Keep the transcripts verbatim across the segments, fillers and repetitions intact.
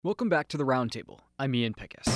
Welcome back to the Roundtable. I'm Ian Pickus.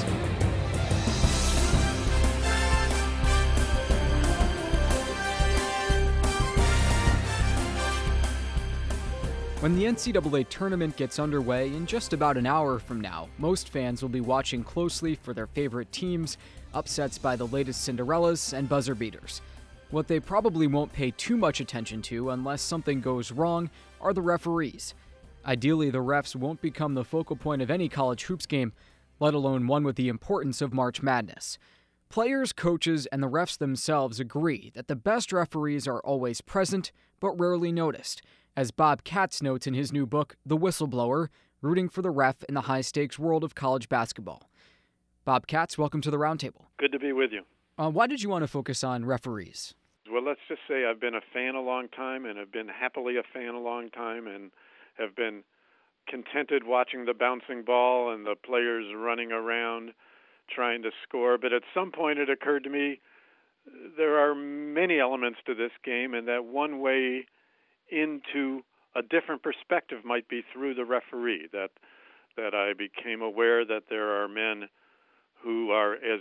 When the N C double A tournament gets underway in just about an hour from now, most fans will be watching closely for their favorite teams, upsets by the latest Cinderellas, and buzzer beaters. What they probably won't pay too much attention to unless something goes wrong are the referees. Ideally, the refs won't become the focal point of any college hoops game, let alone one with the importance of March Madness. Players, coaches, and the refs themselves agree that the best referees are always present, but rarely noticed, as Bob Katz notes in his new book, The Whistleblower, Rooting for the Ref in the High-Stakes World of College Basketball. Bob Katz, welcome to the Roundtable. Good to be with you. Uh, why did you want to focus on referees? Well, let's just say I've been a fan a long time, and have been happily a fan a long time, and have been contented watching the bouncing ball and the players running around trying to score. But at some point it occurred to me there are many elements to this game, and that one way into a different perspective might be through the referee, that that I became aware that there are men who are as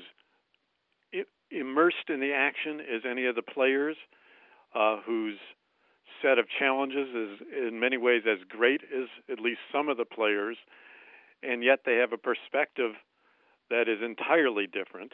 immersed in the action as any of the players, uh, whose set of challenges is in many ways as great as at least some of the players, and yet they have a perspective that is entirely different.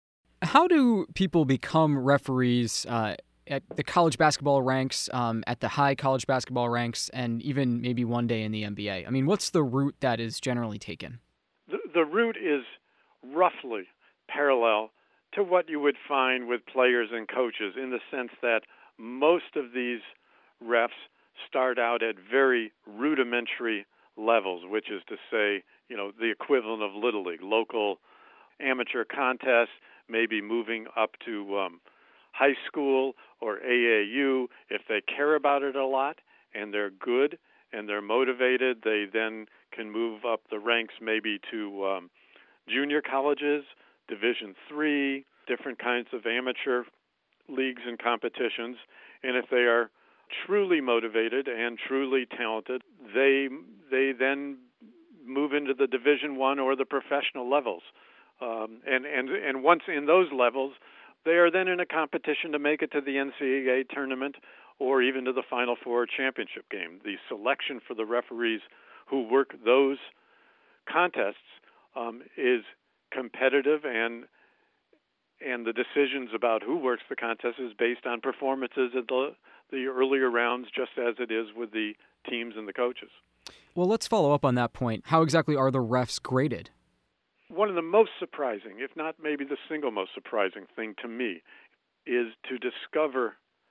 How do people become referees uh, at the college basketball ranks, um, at the high college basketball ranks, and even maybe one day in the N B A? I mean, what's the route that is generally taken? The, the route is roughly parallel to what you would find with players and coaches, in the sense that most of these refs start out at very rudimentary levels, which is to say, you know, the equivalent of Little League, local amateur contests, maybe moving up to um, high school or A A U. If they care about it a lot and they're good and they're motivated, they then can move up the ranks maybe to um, junior colleges, Division three, different kinds of amateur leagues and competitions. And if they are truly motivated and truly talented, they they then move into the Division One or the professional levels, um, and and and once in those levels, they are then in a competition to make it to the N C double A tournament or even to the Final Four championship game. The selection for the referees who work those contests um, is competitive, and and the decisions about who works the contest is based on performances at the the earlier rounds, just as it is with the teams and the coaches. Well, let's follow up on that point. How exactly are the refs graded? One of the most surprising, if not maybe the single most surprising thing to me, is to discover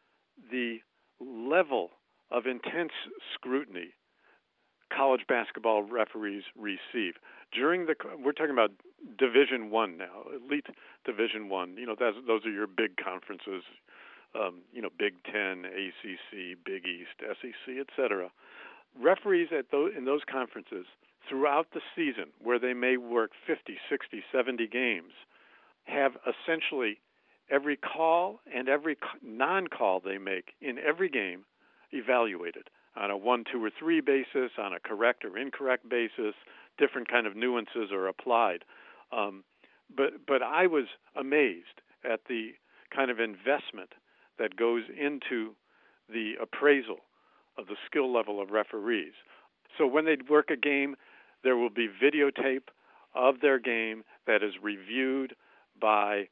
the level of intense scrutiny college basketball referees receive. During the, we're talking about Division One now, elite Division One. You know, that's, those are your big conferences. Um, you know, Big Ten, A C C, Big East, S E C, et cetera. Referees at those, in those conferences throughout the season, where they may work fifty, sixty, seventy games, have essentially every call and every non-call they make in every game evaluated on a one, two, or three basis, on a correct or incorrect basis. Different kind of nuances are applied. Um, but but I was amazed at the kind of investment that goes into the appraisal of the skill level of referees. So when they work a game, there will be videotape of their game that is reviewed by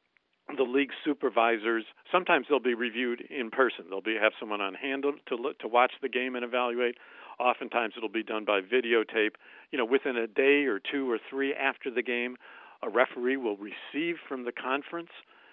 the league supervisors. Sometimes they'll be reviewed in person. They'll be have someone on hand to look, to watch the game and evaluate. Oftentimes it'll be done by videotape. You know, within a day or two or three after the game, a referee will receive from the conference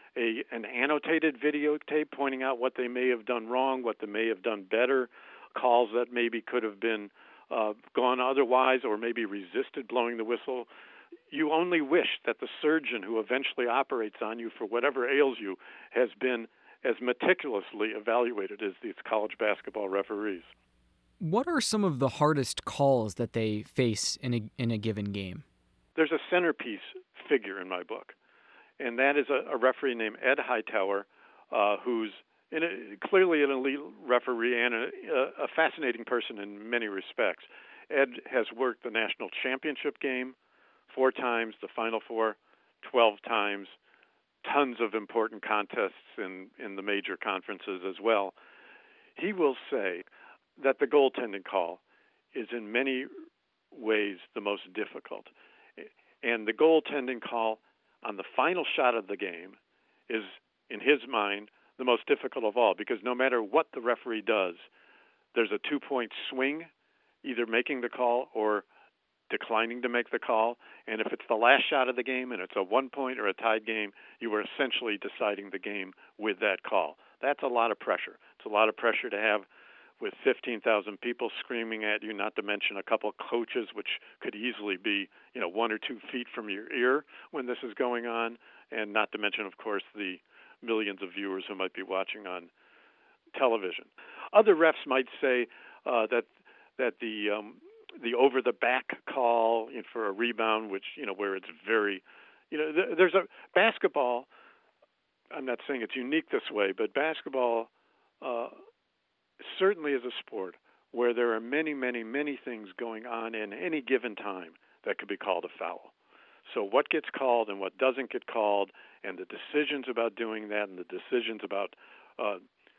a an annotated videotape pointing out what they may have done wrong, what they may have done better, calls that maybe could have been uh, gone otherwise, or maybe resisted blowing the whistle. You only wish that the surgeon who eventually operates on you for whatever ails you has been as meticulously evaluated as these college basketball referees. What are some of the hardest calls that they face in a in a given game? There's a centerpiece figure in my book, and that is a, a referee named Ed Hightower, uh, who's in a, clearly an elite referee and a, a fascinating person in many respects. Ed has worked the national championship game four times, the Final Four twelve times, tons of important contests in, in the major conferences as well. He will say that the goaltending call is in many ways the most difficult. And the goaltending call on the final shot of the game is, in his mind, the most difficult of all, because no matter what the referee does, there's a two-point swing, either making the call or declining to make the call. And if it's the last shot of the game and it's a one-point or a tied game, you are essentially deciding the game with that call. That's a lot of pressure. It's a lot of pressure to have with fifteen thousand people screaming at you, not to mention a couple of coaches, which could easily be, you know, one or two feet from your ear when this is going on, and not to mention, of course, the millions of viewers who might be watching on television. Other refs might say uh, that that the um, the over-the-back call, you know, for a rebound, which, you know, where it's very, you know, th- there's a basketball. I'm not saying it's unique this way, but basketball uh, certainly is a sport where there are many, many, many things going on in any given time that could be called a foul. So what gets called and what doesn't get called, and the decisions about doing that and the decisions about uh,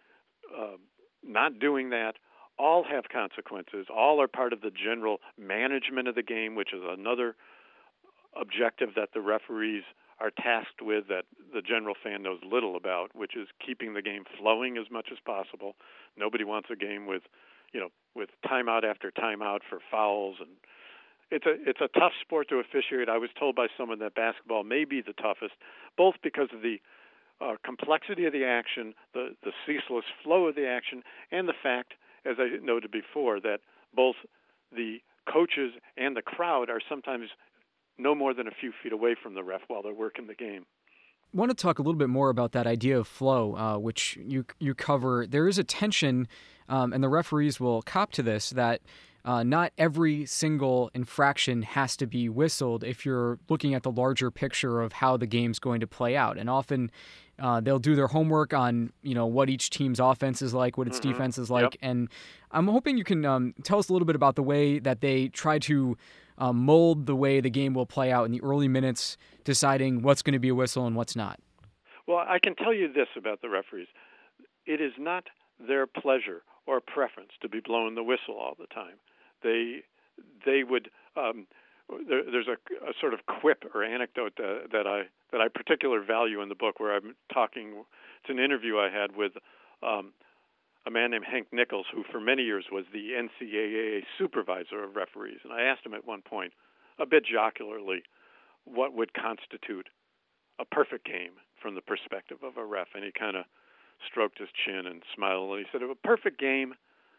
uh, not doing that, all have consequences. All are part of the general management of the game, which is another objective that the referees are tasked with that the general fan knows little about, which is keeping the game flowing as much as possible. Nobody wants a game with, you know, with timeout after timeout for fouls, and it's a it's a tough sport to officiate. I was told by someone that basketball may be the toughest, both because of the uh, complexity of the action, the the ceaseless flow of the action, and the fact, as I noted before, that both the coaches and the crowd are sometimes no more than a few feet away from the ref while they're working the game. I want to talk a little bit more about that idea of flow, uh, which you you cover. There is a tension, um, and the referees will cop to this, that uh, not every single infraction has to be whistled if you're looking at the larger picture of how the game's going to play out. And often uh, they'll do their homework on, you know, what each team's offense is like, what its Mm-hmm. defense is like. Yep. And I'm hoping you can um, tell us a little bit about the way that they try to Uh, mold the way the game will play out in the early minutes, deciding what's going to be a whistle and what's not. Well, I can tell you this about the referees. It is not their pleasure or preference to be blowing the whistle all the time. They they would um, there, there's a, a sort of quip or anecdote uh, that I that I particularly value in the book, where I'm talking. It's an interview I had with um, a man named Hank Nichols, who for many years was the N C double A supervisor of referees. And I asked him at one point, a bit jocularly, what would constitute a perfect game from the perspective of a ref. And he kind of stroked his chin and smiled. And he said, a perfect game,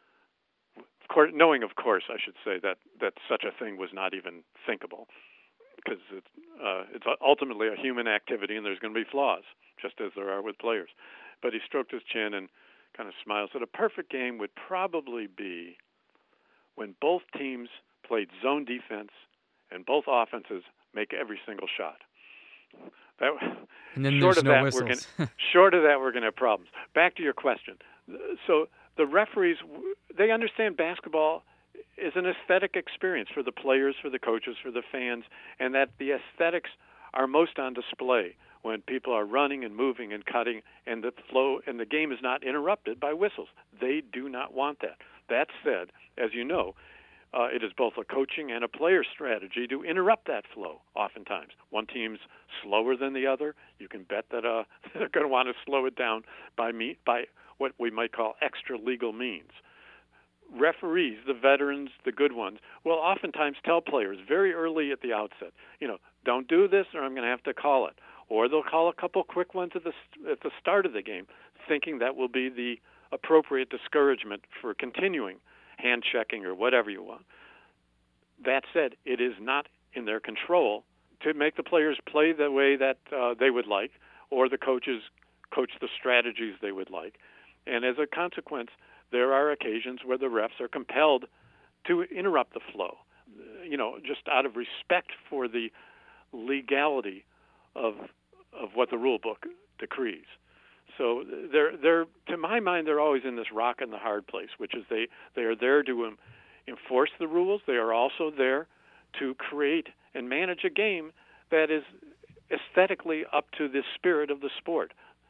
of course, knowing, of course, I should say, that, that such a thing was not even thinkable, because it's, uh, it's ultimately a human activity and there's going to be flaws, just as there are with players. But he stroked his chin and kind of smiles. So a perfect game would probably be when both teams played zone defense and both offenses make every single shot. That, and then short there's of no that, whistles. We're gonna, short of that, we're going to have problems. Back to your question. So the referees, they understand basketball is an aesthetic experience for the players, for the coaches, for the fans, and that the aesthetics are most on display when people are running and moving and cutting, and the flow and the game is not interrupted by whistles. They do not want that. That said, as you know, uh, it is both a coaching and a player strategy to interrupt that flow oftentimes. One team's slower than the other. You can bet that uh, they're going to want to slow it down by me, by what we might call extra legal means. Referees, the veterans, the good ones, will oftentimes tell players very early at the outset, you know, don't do this or I'm going to have to call it. Or they'll call a couple quick ones at the at the start of the game, thinking that will be the appropriate discouragement for continuing hand checking or whatever you want. That said, it is not in their control to make the players play the way that uh, they would like, or the coaches coach the strategies they would like. And as a consequence, there are occasions where the refs are compelled to interrupt the flow, you know, just out of respect for the legality of of what the rule book decrees. So they're they're to my mind they're always in this rock and the hard place, which is they they are there to um, enforce the rules. They are also there to create and manage a game that is aesthetically up to the spirit of the sport.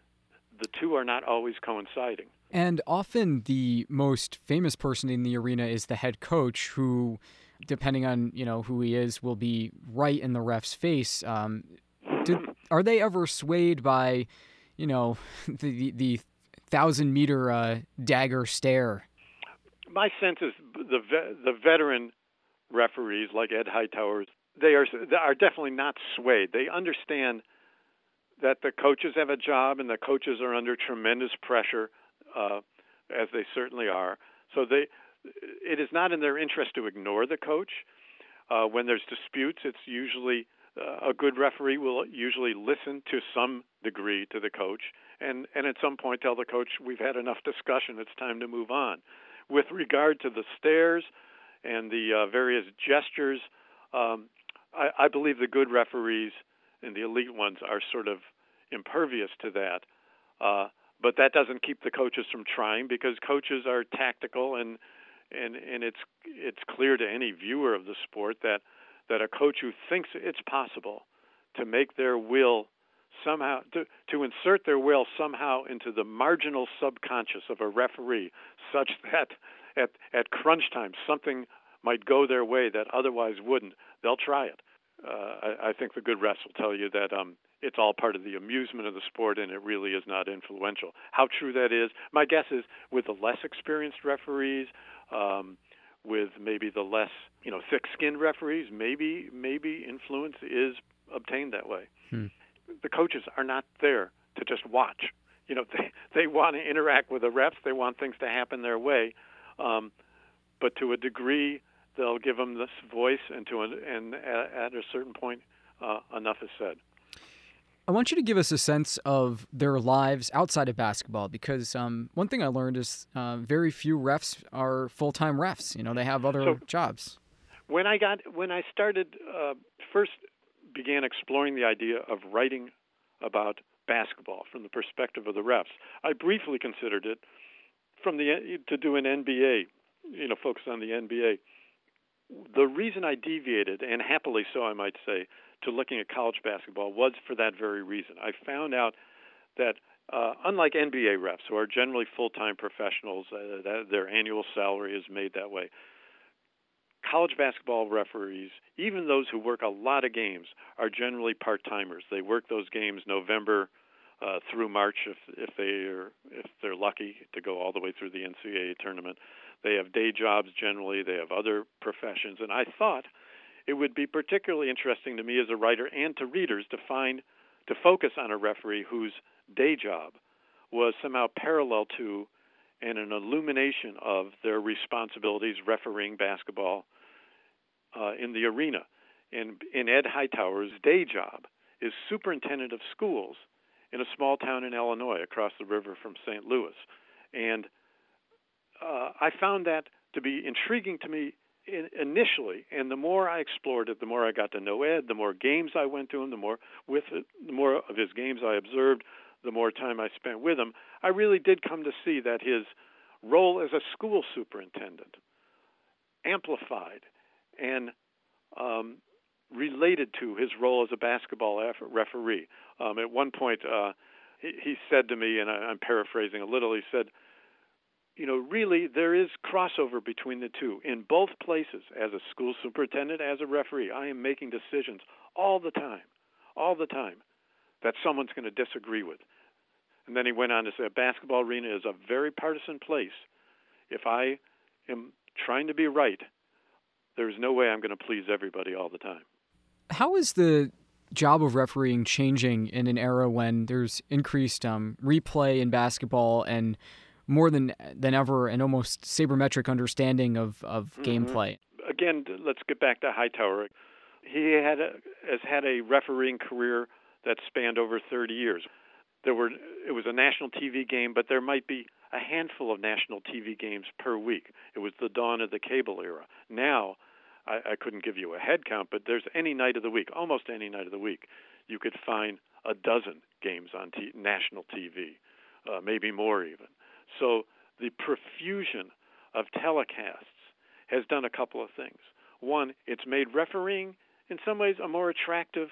The two are not always coinciding. And often the most famous person in the arena is the head coach, who, depending on, you know, who he is, will be right in the ref's face. Um, did, are they ever swayed by, you know, the the thousand meter uh, dagger stare? My sense is the the veteran referees like Ed Hightower, they are they are definitely not swayed. They understand that the coaches have a job and the coaches are under tremendous pressure, uh, as they certainly are. So they, it is not in their interest to ignore the coach. Uh, when there's disputes, it's usually uh, a good referee will usually listen to some degree to the coach, and, and at some point tell the coach, we've had enough discussion, it's time to move on. With regard to the stares and the uh, various gestures, um, I, I believe the good referees and the elite ones are sort of impervious to that. Uh, but that doesn't keep the coaches from trying, because coaches are tactical, and and, and it's it's clear to any viewer of the sport that, that a coach who thinks it's possible to make their will somehow, to, to insert their will somehow into the marginal subconscious of a referee, such that at, at crunch time something might go their way that otherwise wouldn't, they'll try it. Uh, I, I think the good refs will tell you that um, it's all part of the amusement of the sport, and it really is not influential. How true that is, my guess is with the less experienced referees, um, with maybe the less, you know, thick-skinned referees, maybe maybe influence is obtained that way. Hmm. The coaches are not there to just watch. You know, they they want to interact with the refs. They want things to happen their way, um, but to a degree, they'll give them this voice, and to a, and at a certain point, uh, enough is said. I want you to give us a sense of their lives outside of basketball, because um, one thing I learned is uh, very few refs are full-time refs. You know, they have other so, jobs. When I got when I started uh, first began exploring the idea of writing about basketball from the perspective of the refs, I briefly considered it from the to do an N B A, you know, focus on the N B A. The reason I deviated, and happily so I might say, to looking at college basketball was for that very reason. I found out that uh, unlike N B A refs, who are generally full-time professionals, uh, that their annual salary is made that way, college basketball referees, even those who work a lot of games, are generally part-timers. They work those games November uh, through March if if they are if they're lucky to go all the way through the N C double A tournament. They have day jobs generally. They have other professions, and I thought it would be particularly interesting to me as a writer and to readers to find to focus on a referee whose day job was somehow parallel to and an illumination of their responsibilities refereeing basketball uh, in the arena. And in Ed Hightower's day job is superintendent of schools in a small town in Illinois across the river from Saint Louis. And uh, I found that to be intriguing to me in, initially, and the more I explored it, the more I got to know Ed, the more games I went to him, the more with it, the more of his games I observed, the more time I spent with him. I really did come to see that his role as a school superintendent amplified and um, related to his role as a basketball referee. Um, at one point, uh, he, he said to me, and I, I'm paraphrasing a little, he said, you know, really there is crossover between the two. In both places, as a school superintendent, as a referee, I am making decisions all the time, all the time, that someone's going to disagree with. And then he went on to say, a basketball arena is a very partisan place. If I am trying to be right, there's no way I'm going to please everybody all the time. How is the job of refereeing changing in an era when there's increased um, replay in basketball and more than than ever an almost sabermetric understanding of, of mm-hmm. gameplay? Again, let's get back to Hightower. He had a, has had a refereeing career that spanned over thirty years. There were it was a national T V game, but there might be a handful of national T V games per week. It was the dawn of the cable era. Now, I, I couldn't give you a head count, but there's any night of the week, almost any night of the week, you could find a dozen games on t- national T V, uh, maybe more even. So the profusion of telecasts has done a couple of things. One, it's made refereeing in some ways a more attractive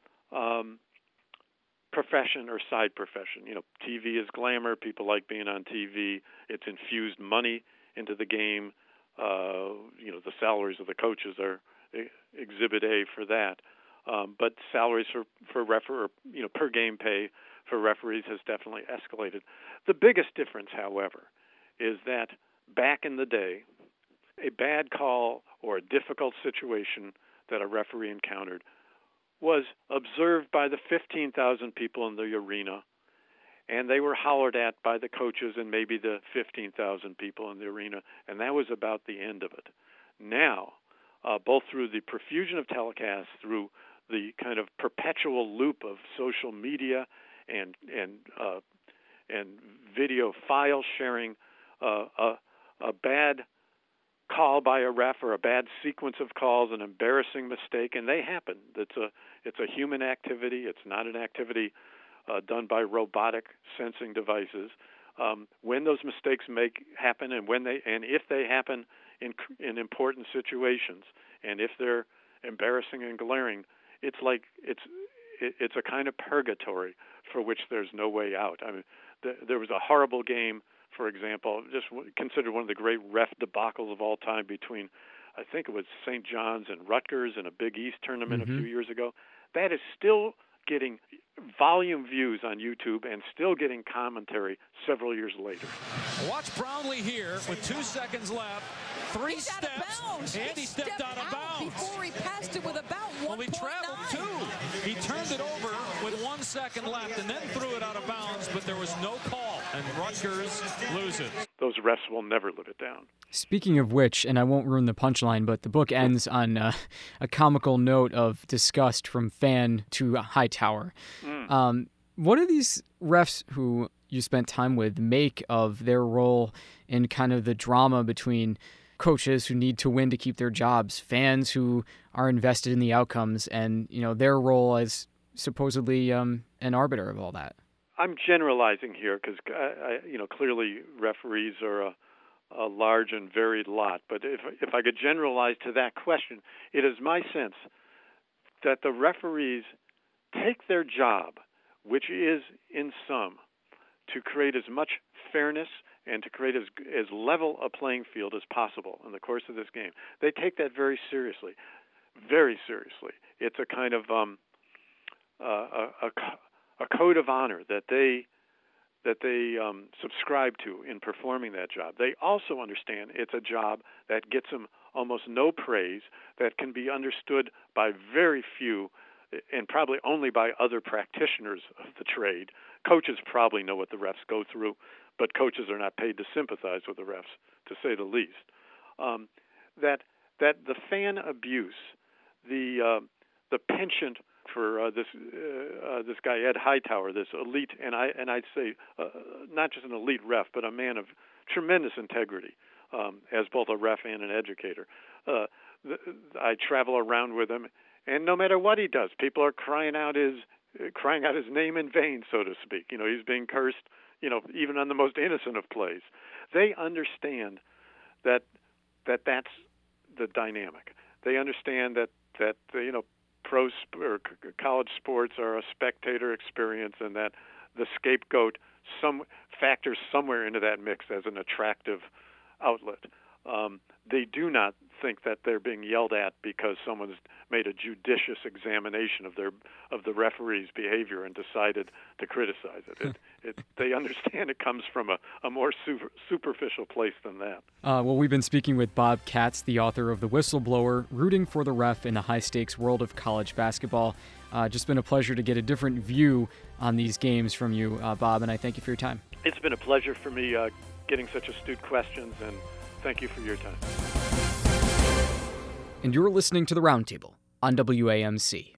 um, profession or side profession. You know, T V is glamour. People like being on T V. It's infused money into the game. Uh, you know, the salaries of the coaches are exhibit A for that. Um, but salaries for for refer, you know, per game pay for referees has definitely escalated. The biggest difference, however, is that back in the day, a bad call or a difficult situation that a referee encountered was observed by the fifteen thousand people in the arena, and they were hollered at by the coaches and maybe the fifteen thousand people in the arena, and that was about the end of it. Now, uh, both through the profusion of telecasts, through the kind of perpetual loop of social media and and uh, and video file sharing, uh, a, a bad call by a ref or a bad sequence of calls, an embarrassing mistake, and they happen. It's a it's a human activity. It's not an activity uh, done by robotic sensing devices. Um, when those mistakes make happen, and when they and if they happen in in important situations, and if they're embarrassing and glaring, it's like it's it's a kind of purgatory for which there's no way out. I mean, the, there was a horrible game, for example, just considered one of the great ref debacles of all time between, I think it was Saint John's and Rutgers in a Big East tournament mm-hmm. a few years ago. That is still getting volume views on YouTube and still getting commentary several years later. Watch Brownlee here with two seconds left. Three He's steps, and he stepped, stepped out of out bounds. Before he passed it with about one point nine. Well, he traveled two. He turned it over with one second left and then threw it out of bounds, but there was no call, and Rutgers loses. Those refs will never live it down. Speaking of which, and I won't ruin the punchline, but the book ends on uh, a comical note of disgust from fan to Hightower. Mm. Um, what do these refs who you spent time with make of their role in kind of the drama between coaches who need to win to keep their jobs, fans who are invested in the outcomes, and you know their role as supposedly um, an arbiter of all that? I'm generalizing here because you know clearly referees are a, a large and varied lot. But if if I could generalize to that question, it is my sense that the referees take their job, which is in sum to create as much fairness and to create as as level a playing field as possible in the course of this game. They take that very seriously, very seriously. It's a kind of um, uh, a, a a code of honor that they that they um, subscribe to in performing that job. They also understand it's a job that gets them almost no praise, that can be understood by very few, and probably only by other practitioners of the trade. Coaches probably know what the refs go through, but coaches are not paid to sympathize with the refs, to say the least. Um, that that the fan abuse, the uh, the penchant for uh, this uh, uh, this guy Ed Hightower, this elite, and I and I'd say uh, not just an elite ref, but a man of tremendous integrity um, as both a ref and an educator. Uh, the, I travel around with him, and no matter what he does, people are crying out his crying out his name in vain, so to speak. You know, he's being cursed, you know, even on the most innocent of plays. They understand that that that's the dynamic. They understand that that you know pro sp- or c- college sports are a spectator experience, and that the scapegoat some factors somewhere into that mix as an attractive outlet. Um, they do not think that they're being yelled at because someone's made a judicious examination of their of the referee's behavior and decided to criticize it. it, it they understand it comes from a, a more super, superficial place than that. Uh, well, we've been speaking with Bob Katz, the author of The Whistleblower, Rooting for the Ref in the High-Stakes World of College Basketball. Uh, just been a pleasure to get a different view on these games from you, uh, Bob, and I thank you for your time. It's been a pleasure for me uh, getting such astute questions, and thank you for your time. And you're listening to The Roundtable on W A M C.